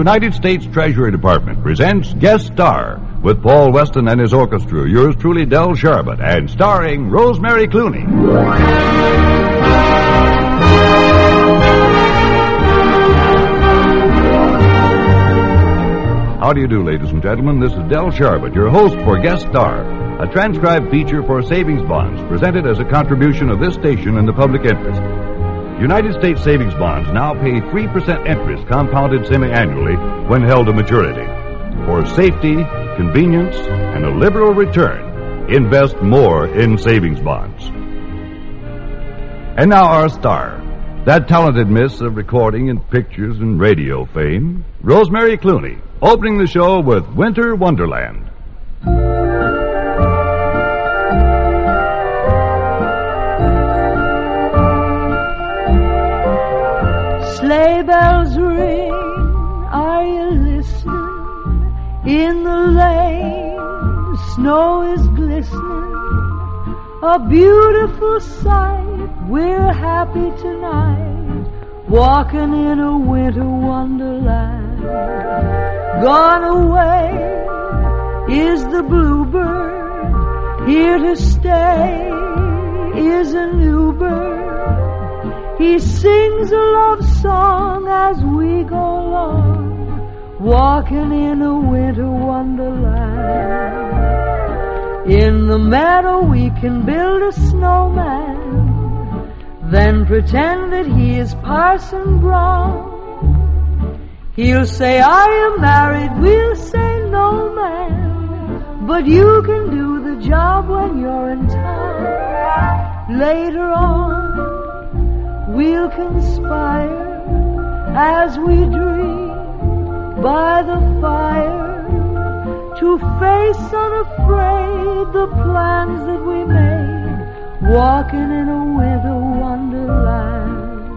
United States Treasury Department presents Guest Star with Paul Weston and his orchestra. Yours truly, Del Sharbutt, and starring Rosemary Clooney. How do you do, ladies and gentlemen? This is Del Sharbutt, your host for Guest Star, a transcribed feature for savings bonds presented as a contribution of this station in the public interest. United States savings bonds now pay 3% interest compounded semi-annually when held to maturity. For safety, convenience, and a liberal return, invest more in savings bonds. And now our star, that talented miss of recording and pictures and radio fame, Rosemary Clooney, opening the show with Winter Wonderland. Sleigh bells ring, are you listening? In the lane, snow is glistening, a beautiful sight. We're happy tonight, walking in a winter wonderland. Gone away is the bluebird, here to stay is a new bird. He sings a love song as we go along, walking in a winter wonderland. In the meadow we can build a snowman, then pretend that he is Parson Brown. He'll say, are you married? We'll say, no, man, but you can do the job when you're in town. Later on we'll conspire as we dream by the fire to face unafraid the plans that we made, walking in a winter wonderland.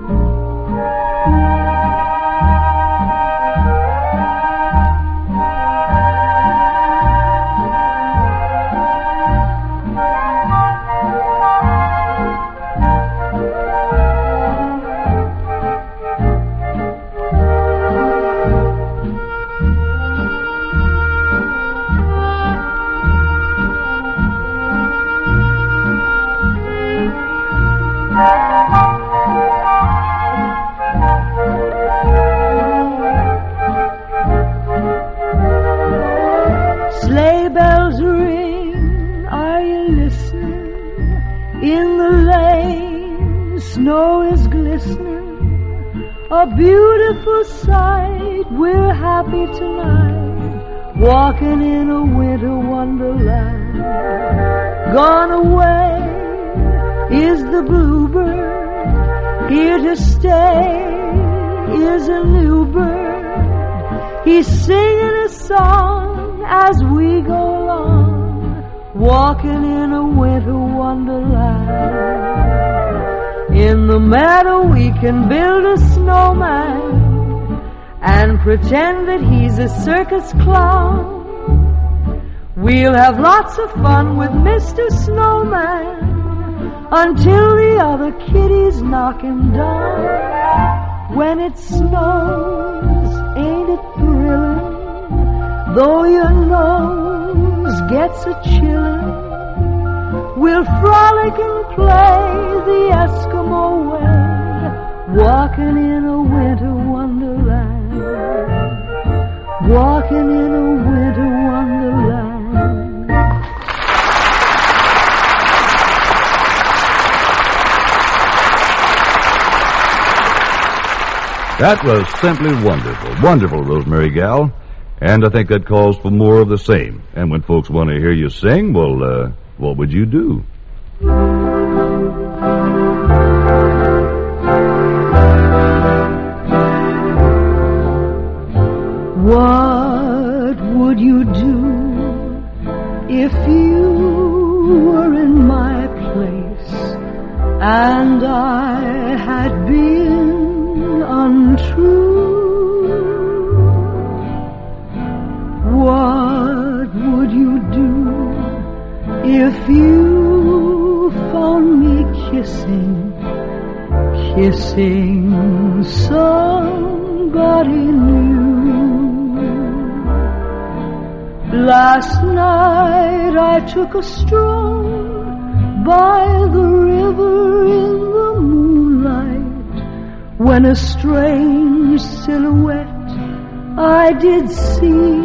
Sleigh bells ring, are you listening? In the lane, snow is glistening, a beautiful sight. We're happy tonight, walking in a winter wonderland. Gone away is the bluebird, here to stay is a new bird. He's singing a song as we go along, walking in a winter wonderland. In the meadow we can build a snowman and pretend that he's a circus clown. We'll have lots of fun with Mr. Snowman until the other kiddies knock him down. When it snows, ain't it thrilling? Though your nose gets a chillin', we'll frolic and play the Eskimo way, walking in a winter wonderland, walking in a winter wonderland. That was simply wonderful. Wonderful, Rosemary gal. And I think that calls for more of the same. And when folks want to hear you sing, well, what would you do? What would you do if you were in my place and I had been untrue? What would you do if you found me kissing somebody new? Last night I took a stroll by the river in the moonlight, when a strange silhouette I did see.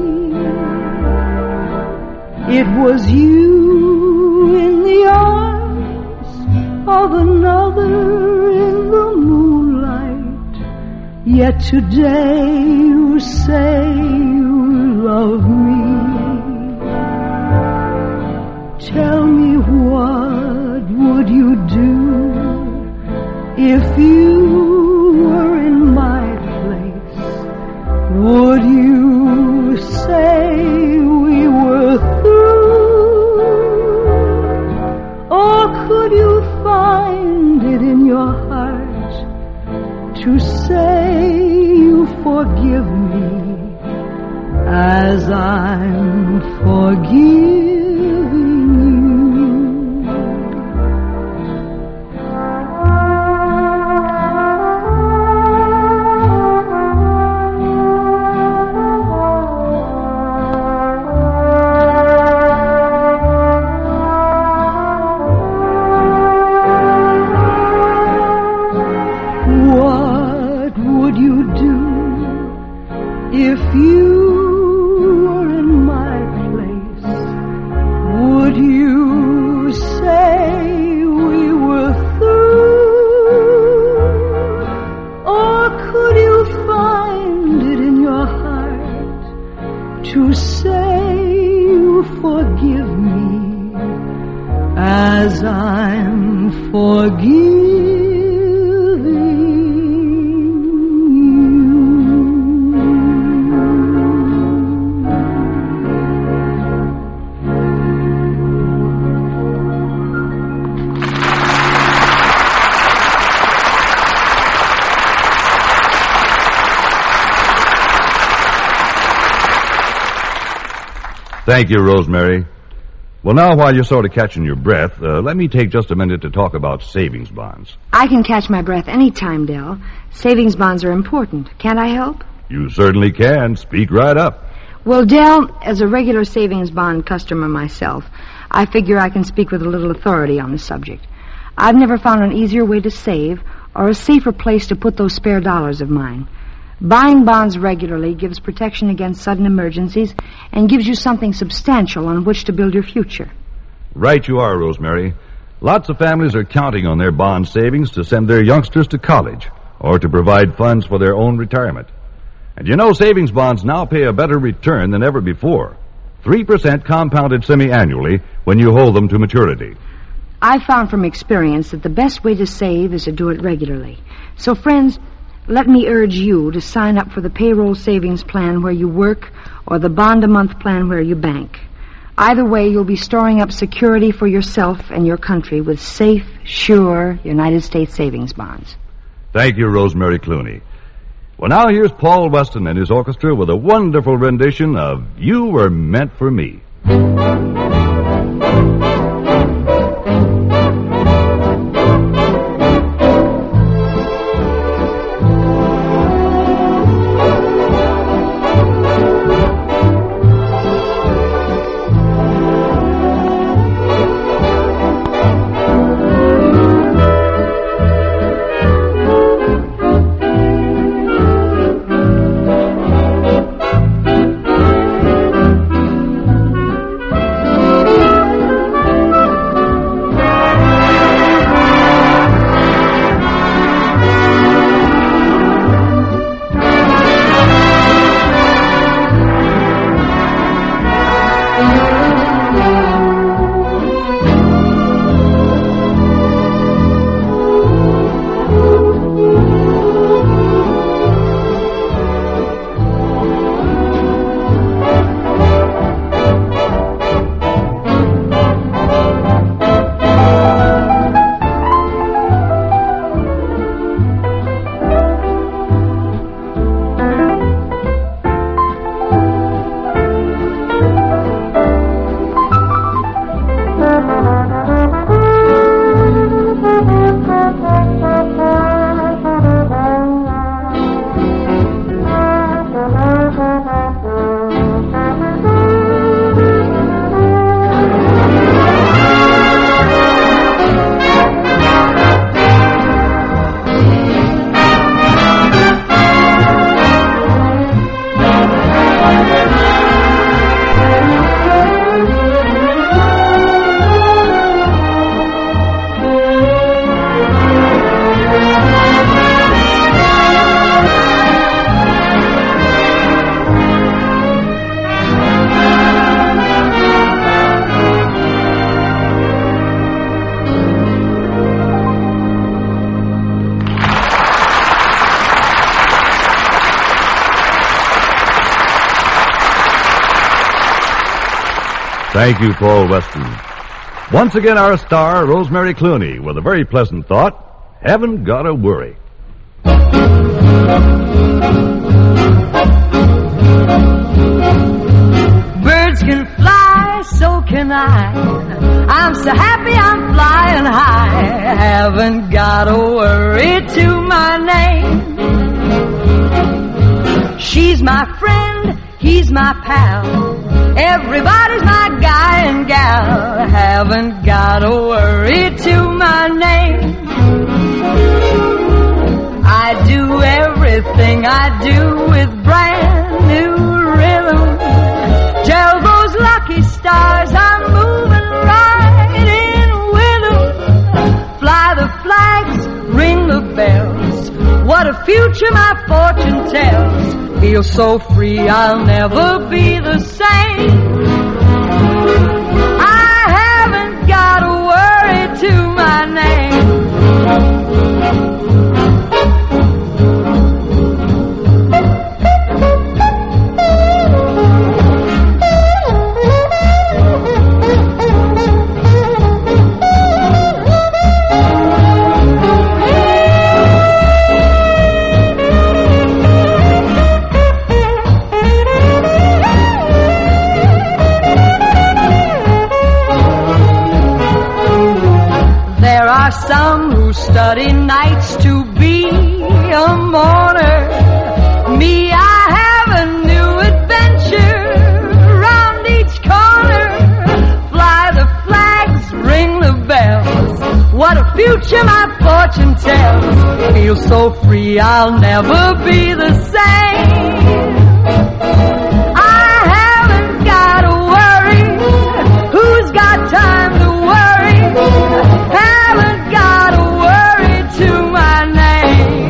It was you in the arms of another in the moonlight, yet today you say you love me. Tell me, what would you do if you were in my place? Would you say we were through? Or could you find it in your heart to say you forgive me as I'm forgiving you? What would you do if you were in my place? Would you say we were through? Or could you find it in your heart to say you forgive me as I'm forgiving? Thank you, Rosemary. Well, now, while you're sort of catching your breath, let me take just a minute to talk about savings bonds. I can catch my breath any time, Del. Savings bonds are important. Can't I help? You certainly can. Speak right up. Well, Del, as a regular savings bond customer myself, I figure I can speak with a little authority on the subject. I've never found an easier way to save or a safer place to put those spare dollars of mine. Buying bonds regularly gives protection against sudden emergencies and gives you something substantial on which to build your future. Right you are, Rosemary. Lots of families are counting on their bond savings to send their youngsters to college or to provide funds for their own retirement. And you know, savings bonds now pay a better return than ever before. 3% compounded semi-annually when you hold them to maturity. I've found from experience that the best way to save is to do it regularly. So, friends, let me urge you to sign up for the payroll savings plan where you work or the bond-a-month plan where you bank. Either way, you'll be storing up security for yourself and your country with safe, sure United States savings bonds. Thank you, Rosemary Clooney. Well, now here's Paul Weston and his orchestra with a wonderful rendition of You Were Meant for Me. Thank you, Paul Weston. Once again, our star, Rosemary Clooney, with a very pleasant thought, haven't got to worry. Birds can fly, so can I. I'm so happy I'm flying high. Haven't got to worry to my name. She's my friend, he's my pal. Everybody's my guy and gal. Haven't got to worry to my name. I do everything I do with brand new rhythm. Tell those lucky stars I'm moving right in with them. Fly the flags, ring the bells. What a future my fortune tells. Feel so free I'll never be the same. I haven't got to worry to my name. Some who study nights to be a mourner. Me, I have a new adventure round each corner. Fly the flags, ring the bells. What a future my fortune tells. Feel so free I'll never be the same. I haven't got to worry. Who's got time to worry? Haven't got to worry to my name.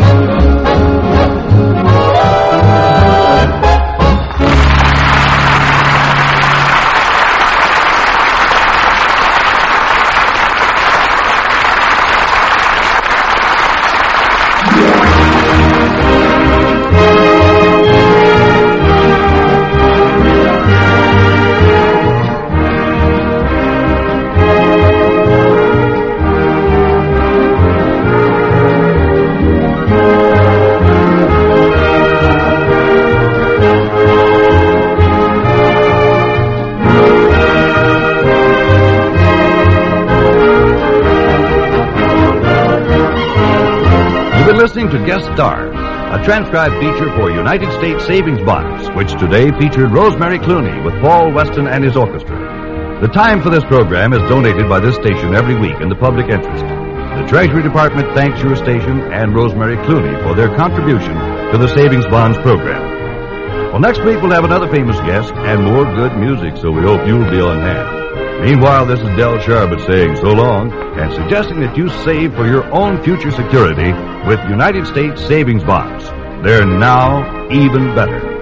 Listening to Guest Star, a transcribed feature for United States Savings Bonds, which today featured Rosemary Clooney with Paul Weston and his orchestra. The time for this program is donated by this station every week in the public interest. The Treasury Department thanks your station and Rosemary Clooney for their contribution to the Savings Bonds program. Well, next week we'll have another famous guest and more good music, so we hope you'll be on hand. Meanwhile, this is Del Sharbutt saying so long and suggesting that you save for your own future security with United States Savings Bonds. They're now even better.